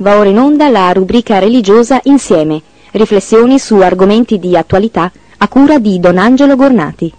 Va ora in onda la rubrica religiosa Insieme, riflessioni su argomenti di attualità a cura di Don Angelo Gornati.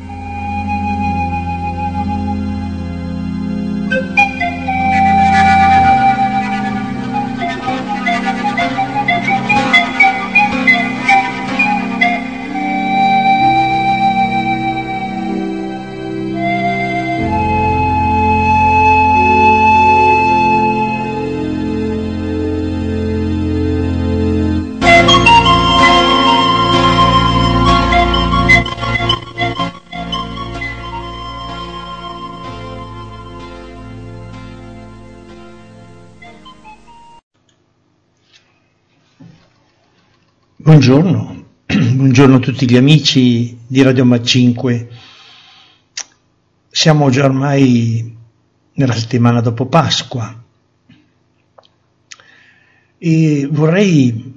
Buongiorno, buongiorno a tutti gli amici di Radio Mag 5. Siamo già ormai nella settimana dopo Pasqua e vorrei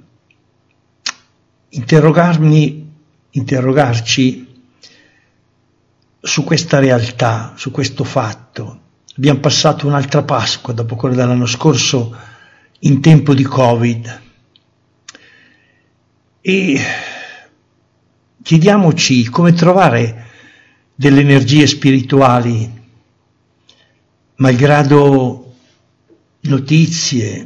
interrogarci su questa realtà, su questo fatto. Abbiamo passato un'altra Pasqua dopo quella dell'anno scorso in tempo di Covid. E chiediamoci come trovare delle energie spirituali, malgrado notizie,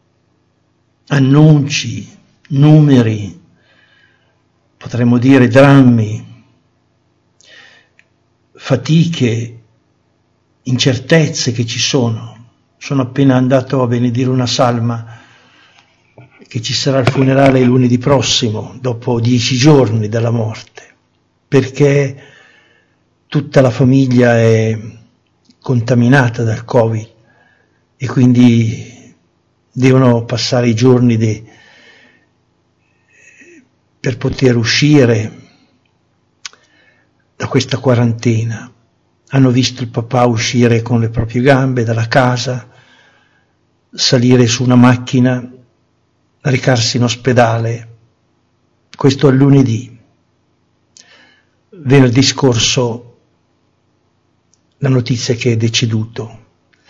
annunci, numeri, potremmo dire drammi, fatiche, incertezze che ci sono. Sono appena andato a benedire una salma che ci sarà il funerale lunedì prossimo, dopo 10 giorni dalla morte, perché tutta la famiglia è contaminata dal Covid e quindi devono passare i giorni per poter uscire da questa quarantena. Hanno visto il papà uscire con le proprie gambe dalla casa, salire su una macchina, recarsi in ospedale. Questo è lunedì. Venerdì scorso la notizia che è deceduto.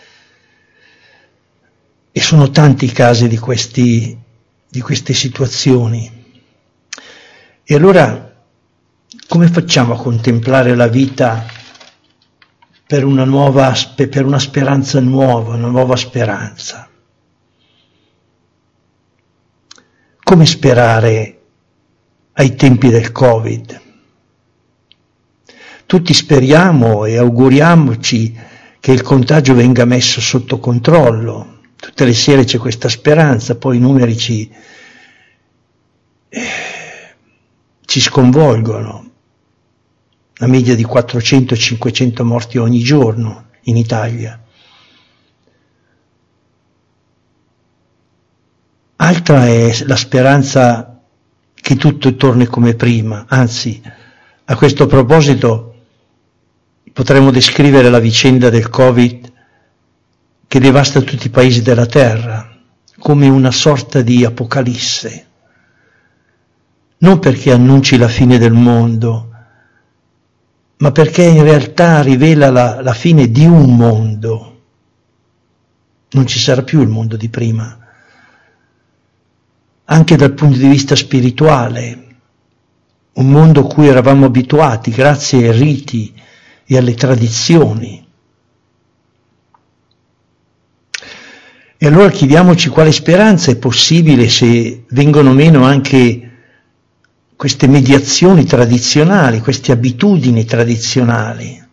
E sono tanti i casi di queste situazioni. E allora come facciamo a contemplare la vita per una speranza nuova, una nuova speranza? Come sperare ai tempi del Covid? Tutti speriamo e auguriamoci che il contagio venga messo sotto controllo. Tutte le sere c'è questa speranza, poi i numeri ci sconvolgono. Una media di 400-500 morti ogni giorno in Italia. Altra è la speranza che tutto torni come prima. Anzi, a questo proposito potremmo descrivere la vicenda del Covid che devasta tutti i paesi della terra come una sorta di apocalisse. Non perché annunci la fine del mondo, ma perché in realtà rivela la fine di un mondo. Non ci sarà più il mondo di prima. Anche dal punto di vista spirituale, un mondo a cui eravamo abituati grazie ai riti e alle tradizioni. E allora chiediamoci quale speranza è possibile se vengono meno anche queste mediazioni tradizionali, queste abitudini tradizionali.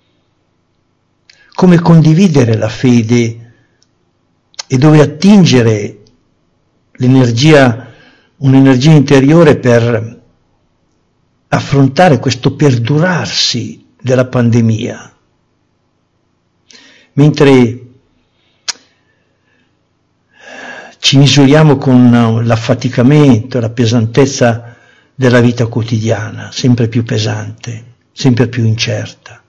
Come condividere la fede e dove attingere un'energia interiore per affrontare questo perdurarsi della pandemia. Mentre ci misuriamo con l'affaticamento, la pesantezza della vita quotidiana, sempre più pesante, sempre più incerta.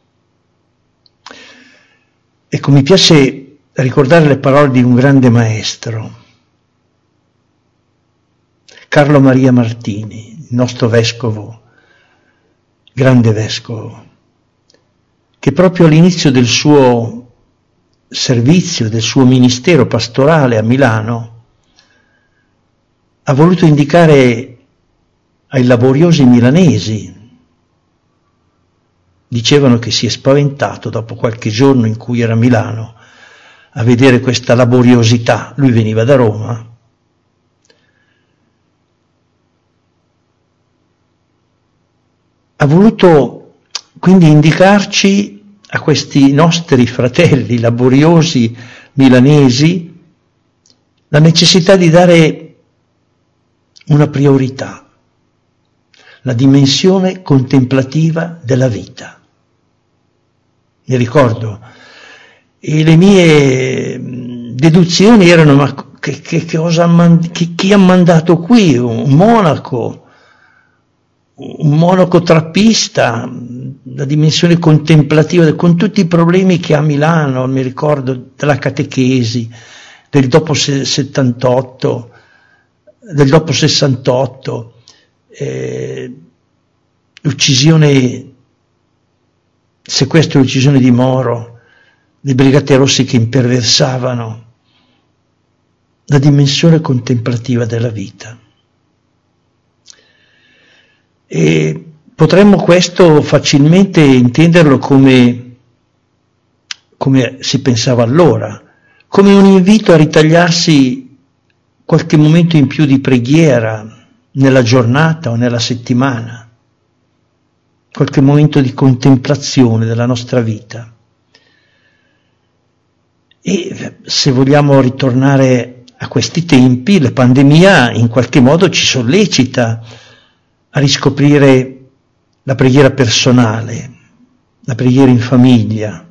Ecco, mi piace ricordare le parole di un grande maestro, Carlo Maria Martini, il nostro vescovo, grande vescovo, che proprio all'inizio del suo servizio, del suo ministero pastorale a Milano, ha voluto indicare ai laboriosi milanesi, dicevano che si è spaventato dopo qualche giorno in cui era a Milano a vedere questa laboriosità, lui veniva da Roma, ha voluto quindi indicarci a questi nostri fratelli laboriosi milanesi la necessità di dare una priorità, la dimensione contemplativa della vita. Mi ricordo, e le mie deduzioni erano: ma chi ha mandato qui? Un monaco trappista, la dimensione contemplativa, con tutti i problemi che ha Milano, mi ricordo della catechesi, del dopo 78, del dopo 68, l'uccisione, sequestro e uccisione di Moro, le Brigate Rosse che imperversavano, la dimensione contemplativa della vita. E potremmo questo facilmente intenderlo come si pensava allora, come un invito a ritagliarsi qualche momento in più di preghiera nella giornata o nella settimana, qualche momento di contemplazione della nostra vita. E se vogliamo ritornare a questi tempi, la pandemia in qualche modo ci sollecita a riscoprire la preghiera personale, la preghiera in famiglia.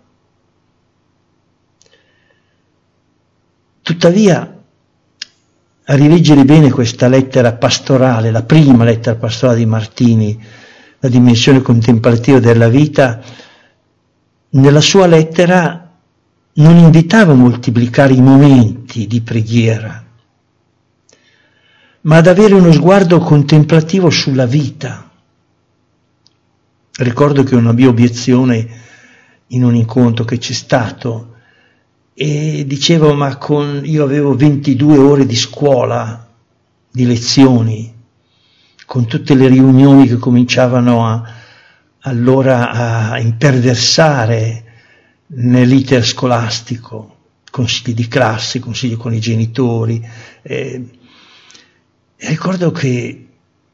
Tuttavia, a rileggere bene questa lettera pastorale, la prima lettera pastorale di Martini, la dimensione contemplativa della vita, nella sua lettera non invitava a moltiplicare i momenti di preghiera, ma ad avere uno sguardo contemplativo sulla vita. Ricordo che una mia obiezione in un incontro che c'è stato, e dicevo: ma io avevo 22 ore di scuola, di lezioni, con tutte le riunioni che cominciavano allora a imperversare nell'iter scolastico, consigli di classe, consigli con i genitori. E ricordo che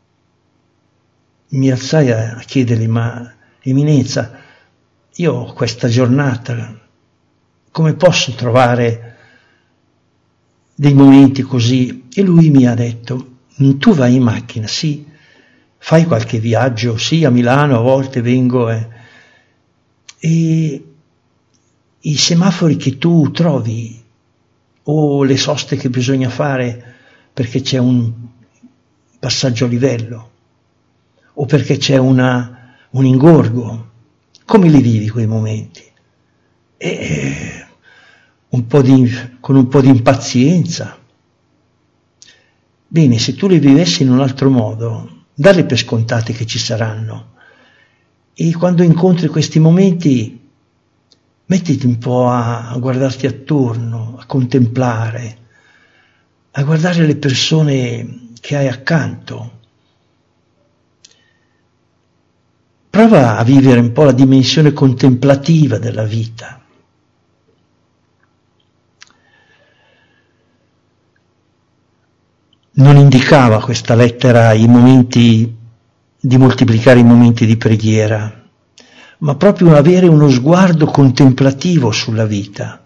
mi alzai a chiedergli: ma Eminenza, io questa giornata come posso trovare dei momenti così? E lui mi ha detto: tu vai in macchina, sì, fai qualche viaggio, sì, a Milano a volte vengo, e i semafori che tu trovi, o le soste che bisogna fare perché c'è un passaggio a livello, o perché c'è un ingorgo, come li vivi quei momenti? E con un po' di impazienza. Bene, se tu li vivessi in un altro modo, darli per scontati che ci saranno, e quando incontri questi momenti mettiti un po' a guardarti attorno, a contemplare, a guardare le persone che hai accanto. Prova a vivere un po' la dimensione contemplativa della vita. Non indicava questa lettera i momenti di moltiplicare i momenti di preghiera, ma proprio avere uno sguardo contemplativo sulla vita,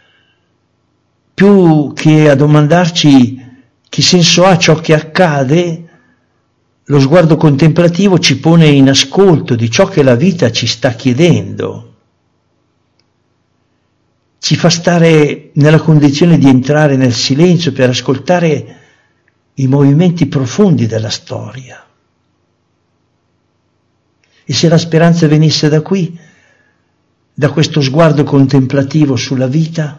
più che a domandarci che senso ha ciò che accade. Lo sguardo contemplativo ci pone in ascolto di ciò che la vita ci sta chiedendo, ci fa stare nella condizione di entrare nel silenzio per ascoltare i movimenti profondi della storia. E se la speranza venisse da qui, da questo sguardo contemplativo sulla vita?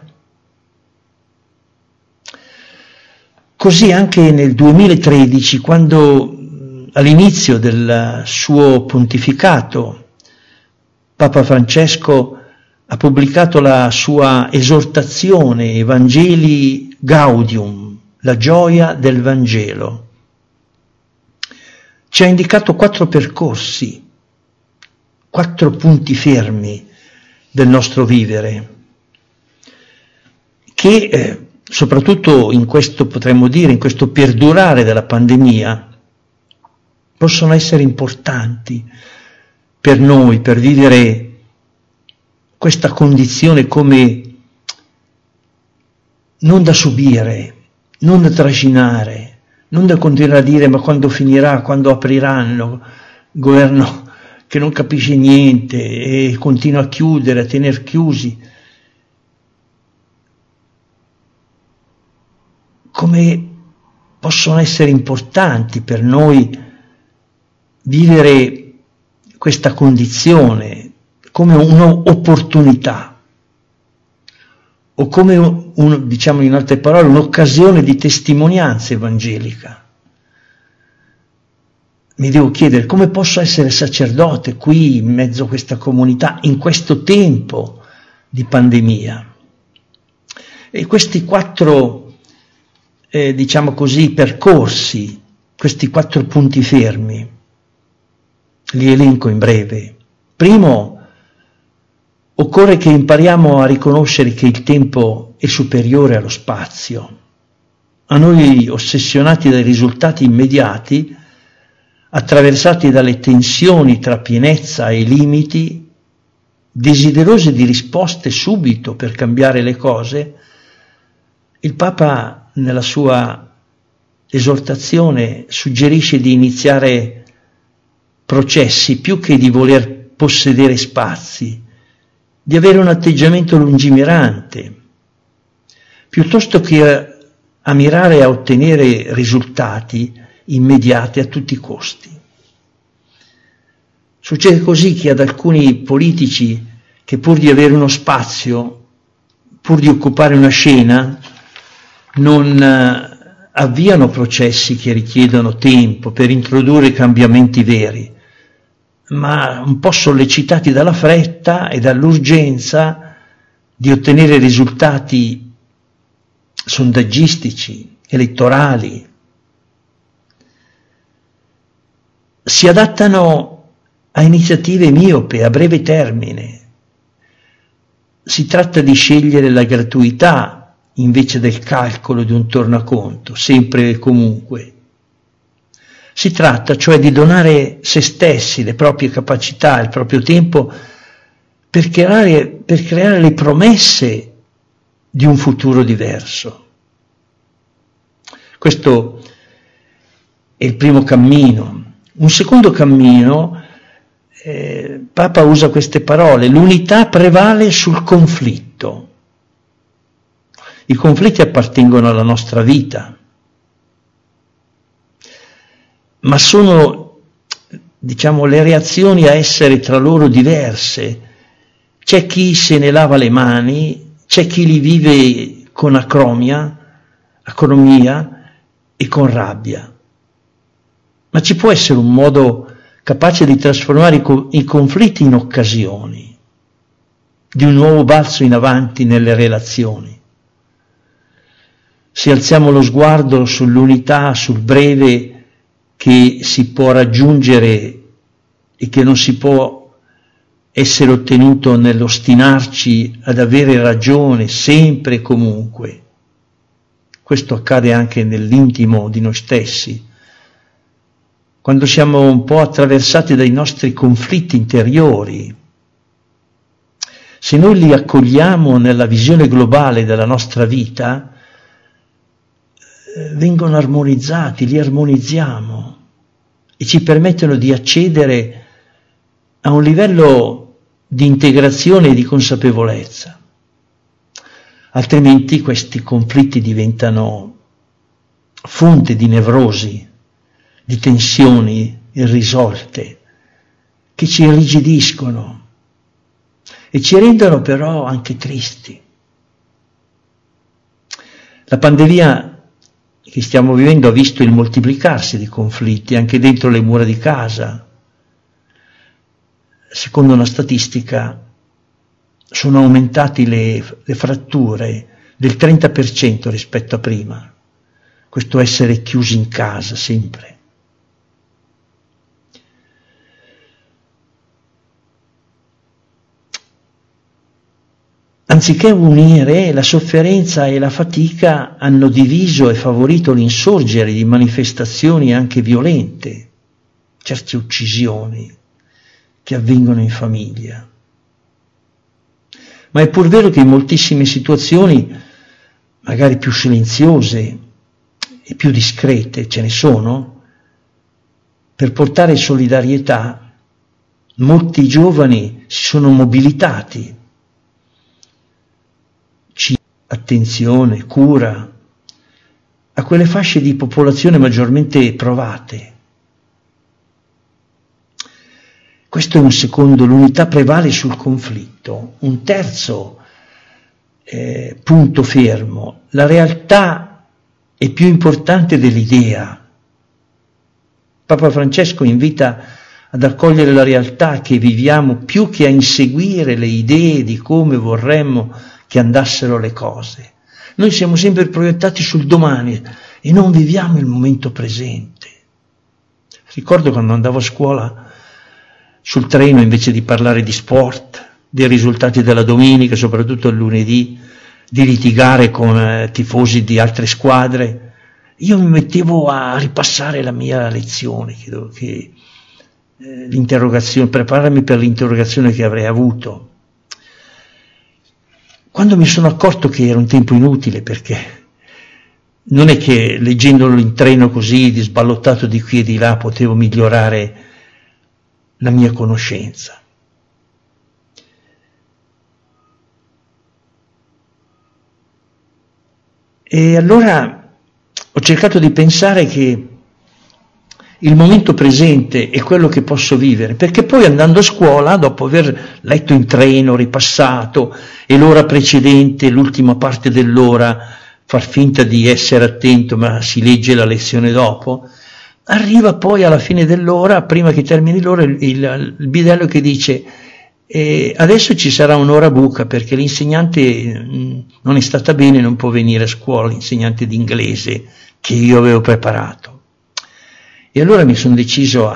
Così anche nel 2013, quando all'inizio del suo pontificato Papa Francesco ha pubblicato la sua esortazione Evangelii Gaudium, la gioia del Vangelo. Ci ha indicato 4 percorsi, 4 punti fermi del nostro vivere, che soprattutto in questo, potremmo dire, in questo perdurare della pandemia, possono essere importanti per noi, per vivere questa condizione come non da subire, non da trascinare, non da continuare a dire ma quando finirà, quando apriranno, il governo che non capisce niente e continua a chiudere, a tener chiusi. Come possono essere importanti per noi vivere questa condizione come un'opportunità o come, diciamo in altre parole, un'occasione di testimonianza evangelica. Mi devo chiedere come posso essere sacerdote qui in mezzo a questa comunità in questo tempo di pandemia. E questi 4, diciamo così, percorsi, questi 4 punti fermi, li elenco in breve. Primo, occorre che impariamo a riconoscere che il tempo è superiore allo spazio. A noi ossessionati dai risultati immediati, attraversati dalle tensioni tra pienezza e limiti, desiderosi di risposte subito per cambiare le cose, il Papa nella sua esortazione suggerisce di iniziare processi più che di voler possedere spazi, di avere un atteggiamento lungimirante, piuttosto che a mirare a ottenere risultati immediati a tutti i costi. Succede così che ad alcuni politici che pur di avere uno spazio, pur di occupare una scena, non avviano processi che richiedono tempo per introdurre cambiamenti veri, ma un po' sollecitati dalla fretta e dall'urgenza di ottenere risultati sondaggistici, elettorali. Si adattano a iniziative miope, a breve termine. Si tratta di scegliere la gratuità invece del calcolo di un tornaconto, sempre e comunque. Si tratta cioè di donare se stessi, le proprie capacità, il proprio tempo, per creare le promesse di un futuro diverso. Questo è il primo cammino. Un secondo cammino, Papa usa queste parole: l'unità prevale sul conflitto. I conflitti appartengono alla nostra vita, ma sono, diciamo, le reazioni a essere tra loro diverse. C'è chi se ne lava le mani, c'è chi li vive con acromia e con rabbia. Ma ci può essere un modo capace di trasformare i conflitti in occasioni, di un nuovo balzo in avanti nelle relazioni. Se alziamo lo sguardo sull'unità, sul breve che si può raggiungere e che non si può essere ottenuto nell'ostinarci ad avere ragione sempre e comunque. Questo accade anche nell'intimo di noi stessi. Quando siamo un po' attraversati dai nostri conflitti interiori, se noi li accogliamo nella visione globale della nostra vita, vengono armonizzati, li armonizziamo e ci permettono di accedere a un livello di integrazione e di consapevolezza. Altrimenti questi conflitti diventano fonte di nevrosi, di tensioni irrisolte, che ci irrigidiscono e ci rendono però anche tristi. La pandemia che stiamo vivendo ha visto il moltiplicarsi di conflitti anche dentro le mura di casa. Secondo una statistica, sono aumentati le fratture del 30% rispetto a prima, questo essere chiusi in casa sempre. Anziché unire, la sofferenza e la fatica hanno diviso e favorito l'insorgere di manifestazioni anche violente, certe uccisioni che avvengono in famiglia. Ma è pur vero che in moltissime situazioni, magari più silenziose e più discrete, ce ne sono, per portare solidarietà, molti giovani si sono mobilitati. Attenzione, cura a quelle fasce di popolazione maggiormente provate. Questo è un secondo, l'unità prevale sul conflitto. Un terzo punto fermo, la realtà è più importante dell'idea. Papa Francesco invita ad accogliere la realtà che viviamo più che a inseguire le idee di come vorremmo che andassero le cose. Noi siamo sempre proiettati sul domani e non viviamo il momento presente. Ricordo quando andavo a scuola sul treno, invece di parlare di sport, dei risultati della domenica, soprattutto il lunedì, di litigare con tifosi di altre squadre, io mi mettevo a ripassare la mia lezione, l'interrogazione, prepararmi per l'interrogazione che avrei avuto. Quando mi sono accorto che era un tempo inutile, perché non è che leggendolo in treno così, sballottato di qui e di là, potevo migliorare la mia conoscenza. E allora ho cercato di pensare che il momento presente è quello che posso vivere, perché poi andando a scuola, dopo aver letto in treno, ripassato, e l'ora precedente, l'ultima parte dell'ora, far finta di essere attento, ma si legge la lezione dopo, arriva poi alla fine dell'ora, prima che termini l'ora, il bidello che dice adesso ci sarà un'ora buca perché l'insegnante non è stata bene, non può venire a scuola, l'insegnante di inglese che io avevo preparato. E allora mi sono deciso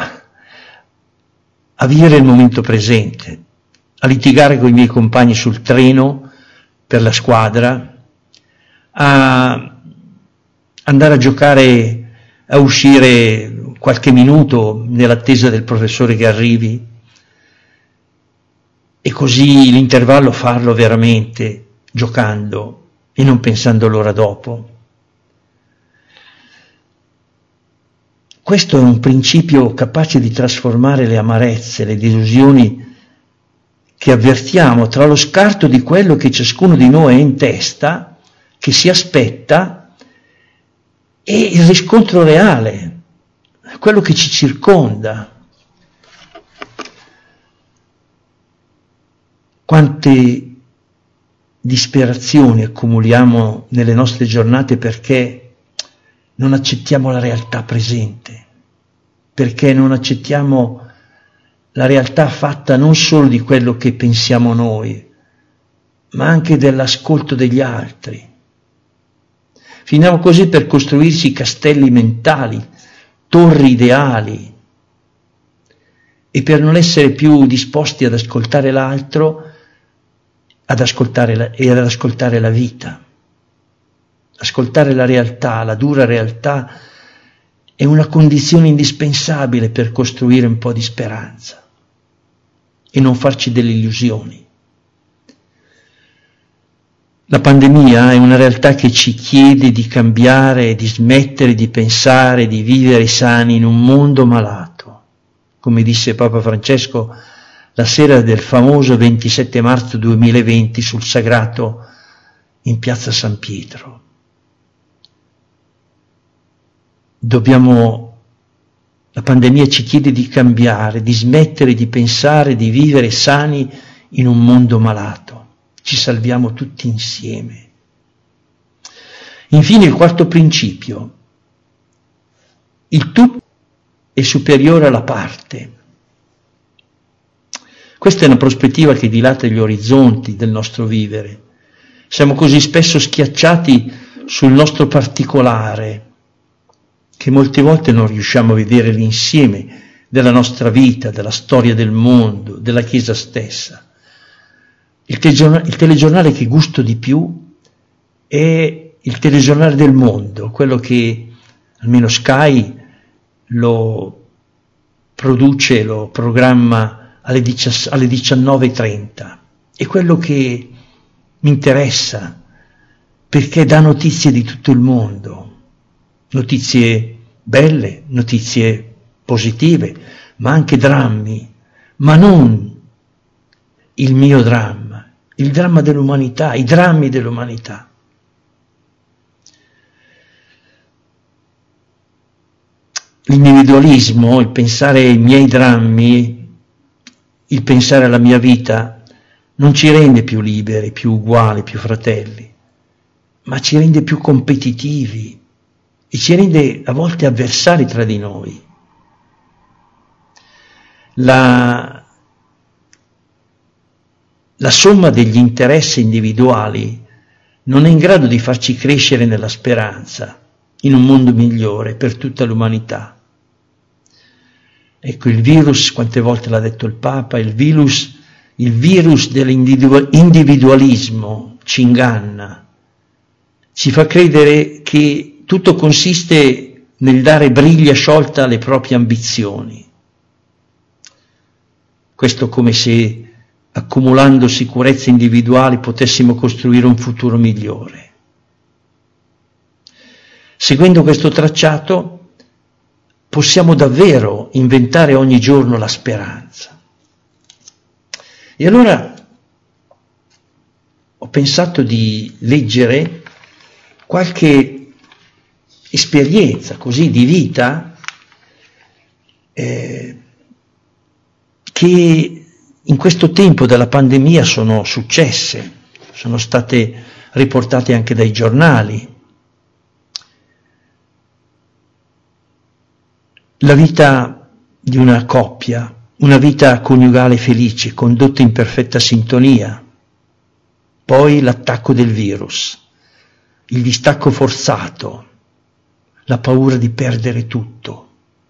a vivere il momento presente, a litigare con i miei compagni sul treno per la squadra, a andare a giocare, a uscire qualche minuto nell'attesa del professore che arrivi, e così l'intervallo farlo veramente giocando e non pensando all'ora dopo. Questo è un principio capace di trasformare le amarezze, le delusioni che avvertiamo tra lo scarto di quello che ciascuno di noi è in testa, che si aspetta, e il riscontro reale, quello che ci circonda. Quante disperazioni accumuliamo nelle nostre giornate perché non accettiamo la realtà presente, perché non accettiamo la realtà fatta non solo di quello che pensiamo noi, ma anche dell'ascolto degli altri. Finiamo così per costruirci castelli mentali, torri ideali, e per non essere più disposti ad ascoltare l'altro, ad ascoltare la vita. Ascoltare la realtà, la dura realtà, è una condizione indispensabile per costruire un po' di speranza e non farci delle illusioni. La pandemia è una realtà che ci chiede di cambiare, di smettere di pensare, di vivere sani in un mondo malato, come disse Papa Francesco la sera del famoso 27 marzo 2020 sul sagrato in piazza San Pietro. La pandemia ci chiede di cambiare, di smettere di pensare, di vivere sani in un mondo malato. Ci salviamo tutti insieme. Infine il quarto principio. Il tutto è superiore alla parte. Questa è una prospettiva che dilata gli orizzonti del nostro vivere. Siamo così spesso schiacciati sul nostro particolare che molte volte non riusciamo a vedere l'insieme della nostra vita, della storia del mondo, della Chiesa stessa. Il telegiornale che gusto di più è il telegiornale del mondo, quello che almeno Sky lo produce, lo programma alle 19:30. È quello che mi interessa, perché dà notizie di tutto il mondo, notizie belle, notizie positive, ma anche drammi, ma non il mio dramma, il dramma dell'umanità, i drammi dell'umanità. L'individualismo, il pensare ai miei drammi, il pensare alla mia vita, non ci rende più liberi, più uguali, più fratelli, ma ci rende più competitivi e ci rende a volte avversari tra di noi. La somma degli interessi individuali non è in grado di farci crescere nella speranza in un mondo migliore per tutta l'umanità. Ecco, il virus, quante volte l'ha detto il Papa, il virus dell'individualismo ci inganna, ci fa credere che tutto consiste nel dare briglia sciolta alle proprie ambizioni. Questo come se accumulando sicurezze individuali potessimo costruire un futuro migliore. Seguendo questo tracciato possiamo davvero inventare ogni giorno la speranza. E allora ho pensato di leggere qualche esperienza così di vita che in questo tempo della pandemia sono successe, sono state riportate anche dai giornali. La vita di una coppia, una vita coniugale felice, condotta in perfetta sintonia. Poi l'attacco del virus, il distacco forzato, la paura di perdere tutto.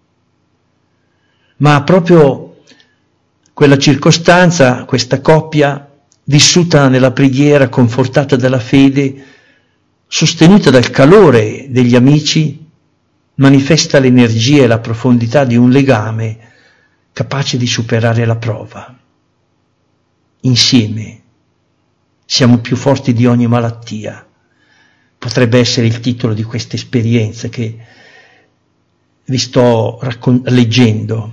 Ma proprio quella circostanza, questa coppia, vissuta nella preghiera, confortata dalla fede, sostenuta dal calore degli amici, manifesta l'energia e la profondità di un legame capace di superare la prova. Insieme siamo più forti di ogni malattia. Potrebbe essere il titolo di questa esperienza che vi sto leggendo.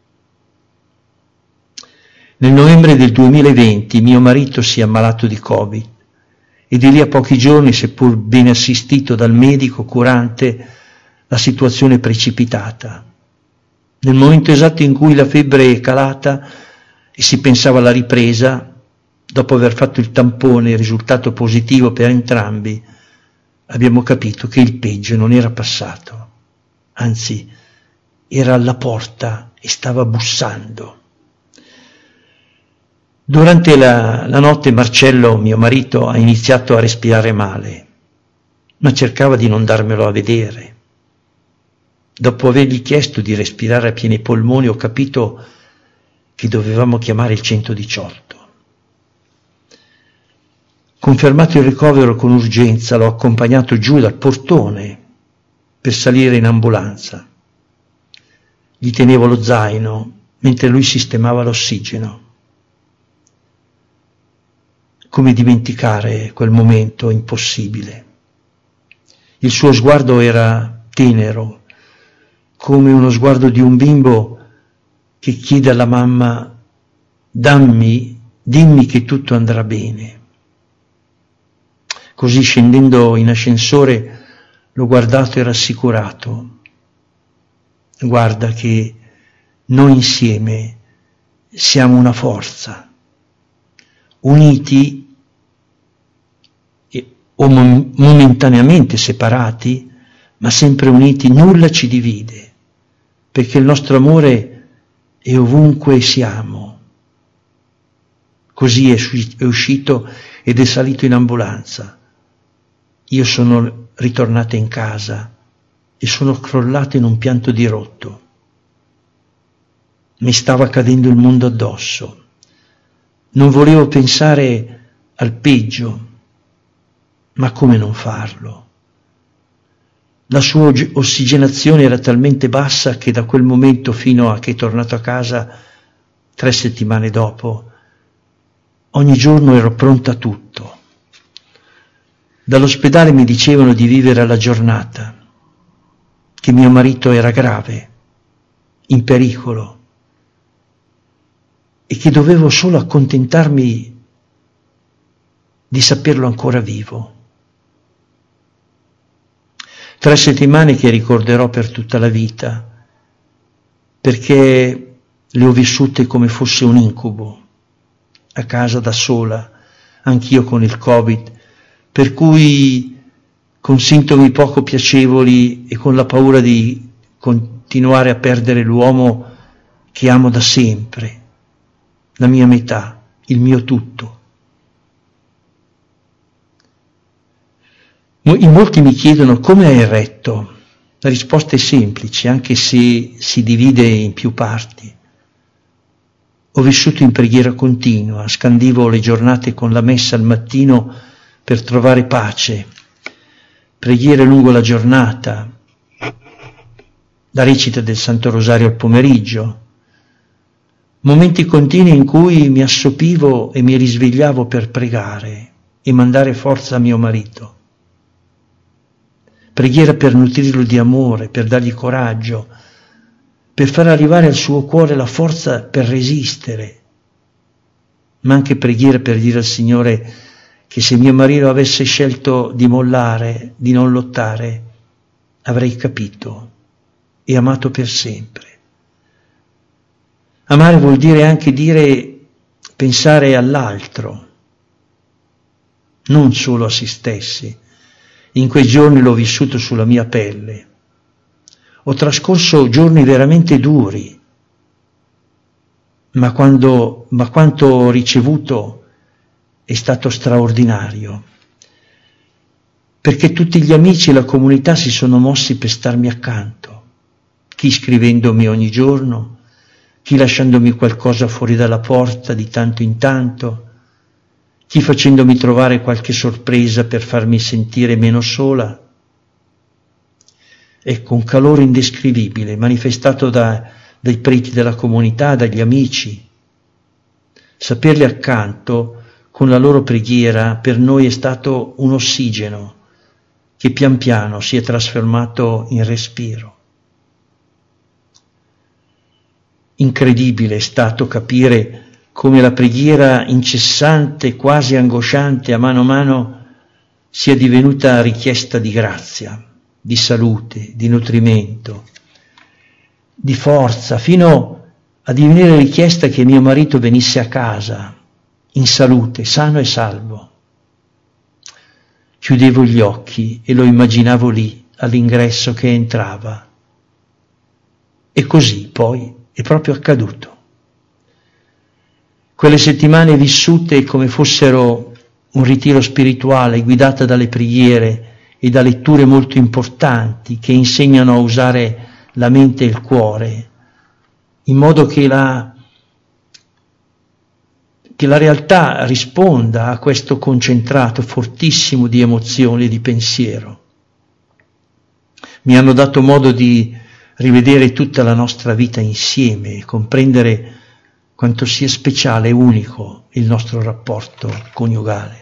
Nel novembre del 2020 mio marito si è ammalato di Covid e di lì a pochi giorni, seppur ben assistito dal medico curante, la situazione è precipitata. Nel momento esatto in cui la febbre è calata e si pensava alla ripresa, dopo aver fatto il tampone e risultato positivo per entrambi, abbiamo capito che il peggio non era passato, anzi era alla porta e stava bussando. Durante la notte Marcello, mio marito, ha iniziato a respirare male, ma cercava di non darmelo a vedere. Dopo avergli chiesto di respirare a pieni polmoni, ho capito che dovevamo chiamare il 118. Confermato il ricovero con urgenza, l'ho accompagnato giù dal portone per salire in ambulanza. Gli tenevo lo zaino mentre lui sistemava l'ossigeno. Come dimenticare quel momento impossibile? Il suo sguardo era tenero, come uno sguardo di un bimbo che chiede alla mamma: dimmi che tutto andrà bene. Così, scendendo in ascensore, l'ho guardato e rassicurato. Guarda che noi insieme siamo una forza, uniti o momentaneamente separati, ma sempre uniti, nulla ci divide, perché il nostro amore è ovunque siamo. Così è uscito ed è salito in ambulanza. Io sono ritornata in casa e sono crollata in un pianto dirotto. Mi stava cadendo il mondo addosso. Non volevo pensare al peggio, ma come non farlo? La sua ossigenazione era talmente bassa che da quel momento fino a che è tornato a casa 3 settimane dopo, ogni giorno ero pronta a tutto. Dall'ospedale mi dicevano di vivere alla giornata, che mio marito era grave, in pericolo, e che dovevo solo accontentarmi di saperlo ancora vivo. 3 settimane che ricorderò per tutta la vita, perché le ho vissute come fosse un incubo, a casa da sola, anch'io con il Covid, per cui con sintomi poco piacevoli e con la paura di continuare a perdere l'uomo che amo da sempre, la mia metà, il mio tutto. In molti mi chiedono come hai retto. La risposta è semplice, anche se si divide in più parti. Ho vissuto in preghiera continua, scandivo le giornate con la messa al mattino per trovare pace, preghiere lungo la giornata, la recita del Santo Rosario al pomeriggio, momenti continui in cui mi assopivo e mi risvegliavo per pregare e mandare forza a mio marito. Preghiera per nutrirlo di amore, per dargli coraggio, per far arrivare al suo cuore la forza per resistere, ma anche preghiera per dire al Signore che se mio marito avesse scelto di mollare, di non lottare, avrei capito e amato per sempre. Amare vuol dire anche pensare all'altro, non solo a se stessi. In quei giorni l'ho vissuto sulla mia pelle. Ho trascorso giorni veramente duri, ma quanto ho ricevuto è stato straordinario, perché tutti gli amici e la comunità si sono mossi per starmi accanto, chi scrivendomi ogni giorno, chi lasciandomi qualcosa fuori dalla porta di tanto in tanto, chi facendomi trovare qualche sorpresa per farmi sentire meno sola. Ecco, un calore indescrivibile, manifestato dai preti della comunità, dagli amici. Saperli accanto con la loro preghiera per noi è stato un ossigeno che pian piano si è trasformato in respiro. Incredibile è stato capire come la preghiera incessante, quasi angosciante, a mano sia divenuta richiesta di grazia, di salute, di nutrimento, di forza, fino a divenire richiesta che mio marito venisse a casa, in salute, sano e salvo. Chiudevo gli occhi e lo immaginavo lì, all'ingresso che entrava. E così poi è proprio accaduto. Quelle settimane vissute come fossero un ritiro spirituale guidata dalle preghiere e da letture molto importanti che insegnano a usare la mente e il cuore, in modo che la realtà risponda a questo concentrato fortissimo di emozioni e di pensiero. Mi hanno dato modo di rivedere tutta la nostra vita insieme e comprendere quanto sia speciale e unico il nostro rapporto coniugale.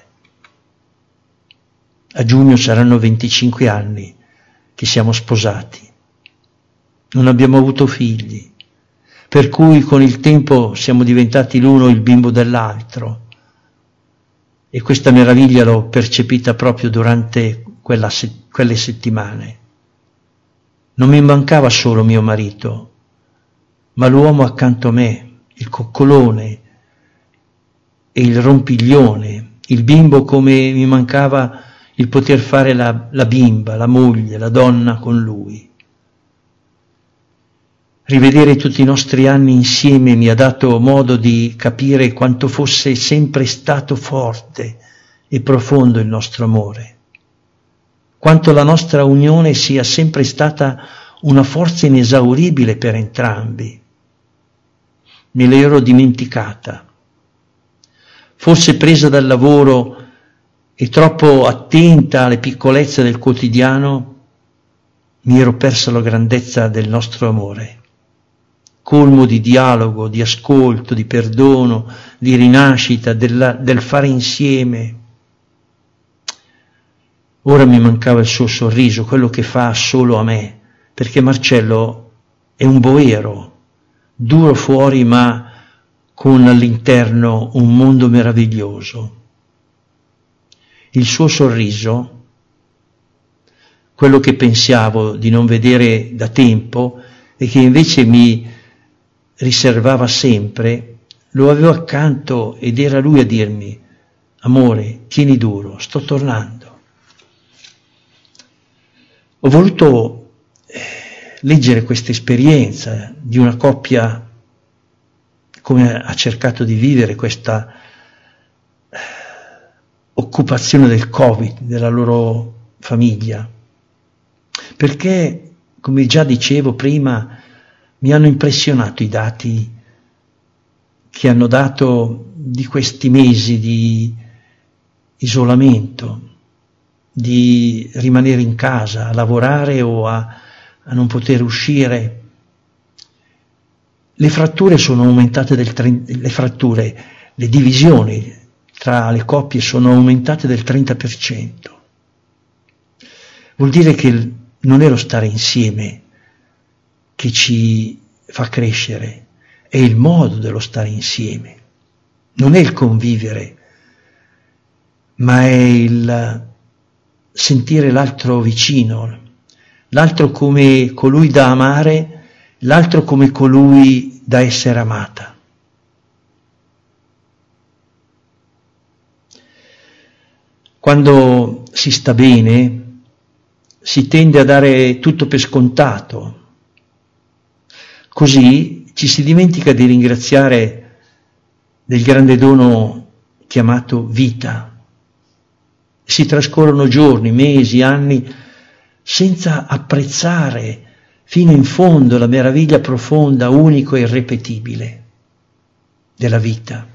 A giugno saranno 25 anni che siamo sposati. Non abbiamo avuto figli, per cui con il tempo siamo diventati l'uno il bimbo dell'altro. E questa meraviglia l'ho percepita proprio durante quelle settimane. Non mi mancava solo mio marito, ma l'uomo accanto a me, il coccolone e il rompiglione, il bimbo come mi mancava il poter fare la bimba, la moglie, la donna con lui. Rivedere tutti i nostri anni insieme mi ha dato modo di capire quanto fosse sempre stato forte e profondo il nostro amore, quanto la nostra unione sia sempre stata una forza inesauribile per entrambi. Me l'ero dimenticata, forse presa dal lavoro e troppo attenta alle piccolezze del quotidiano, mi ero persa la grandezza del nostro amore, colmo di dialogo, di ascolto, di perdono, di rinascita, del fare insieme. Ora mi mancava il suo sorriso, quello che fa solo a me, perché Marcello è un boero, duro fuori ma con all'interno un mondo meraviglioso. Il suo sorriso, quello che pensavo di non vedere da tempo e che invece mi riservava sempre, lo avevo accanto ed era lui a dirmi: amore, tieni duro, sto tornando. Ho voluto leggere questa esperienza di una coppia, come ha cercato di vivere questa occupazione del Covid, della loro famiglia, perché, come già dicevo prima, mi hanno impressionato i dati che hanno dato di questi mesi di isolamento, di rimanere in casa, a lavorare o a non poter uscire. Le fratture sono aumentate le divisioni tra le coppie sono aumentate del 30%. Vuol dire che non è lo stare insieme che ci fa crescere, è il modo dello stare insieme, non è il convivere, ma è il sentire l'altro vicino, l'altro come colui da amare, l'altro come colui da essere amata. Quando si sta bene, si tende a dare tutto per scontato. Così ci si dimentica di ringraziare del grande dono chiamato vita. Si trascorrono giorni, mesi, anni senza apprezzare fino in fondo la meraviglia profonda, unica e irripetibile della vita.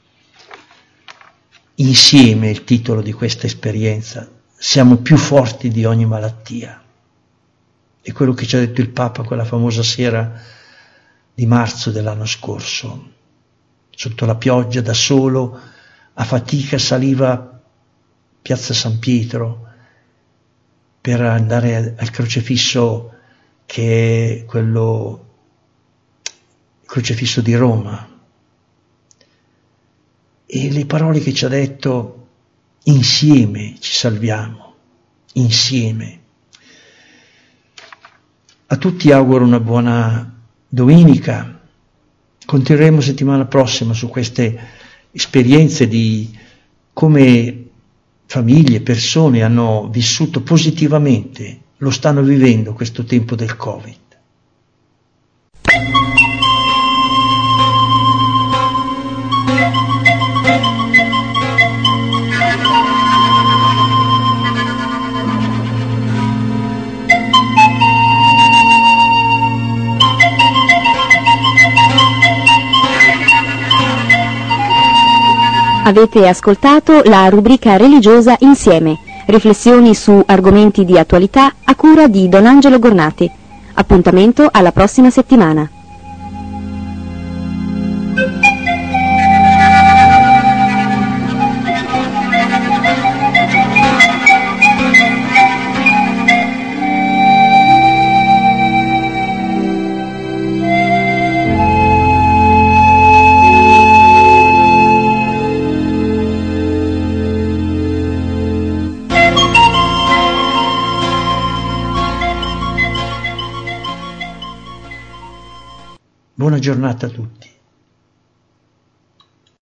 Insieme è il titolo di questa esperienza. Siamo più forti di ogni malattia. È quello che ci ha detto il Papa quella famosa sera di marzo dell'anno scorso. Sotto la pioggia, da solo, a fatica saliva a Piazza San Pietro per andare al crocifisso che è quello crocifisso di Roma. E le parole che ci ha detto: insieme ci salviamo, insieme. A tutti auguro una buona domenica. Continueremo settimana prossima su queste esperienze di come famiglie, persone hanno vissuto positivamente, lo stanno vivendo questo tempo del Covid. Avete ascoltato la rubrica religiosa Insieme, riflessioni su argomenti di attualità a cura di Don Angelo Gornati. Appuntamento alla prossima settimana. Buona giornata a tutti.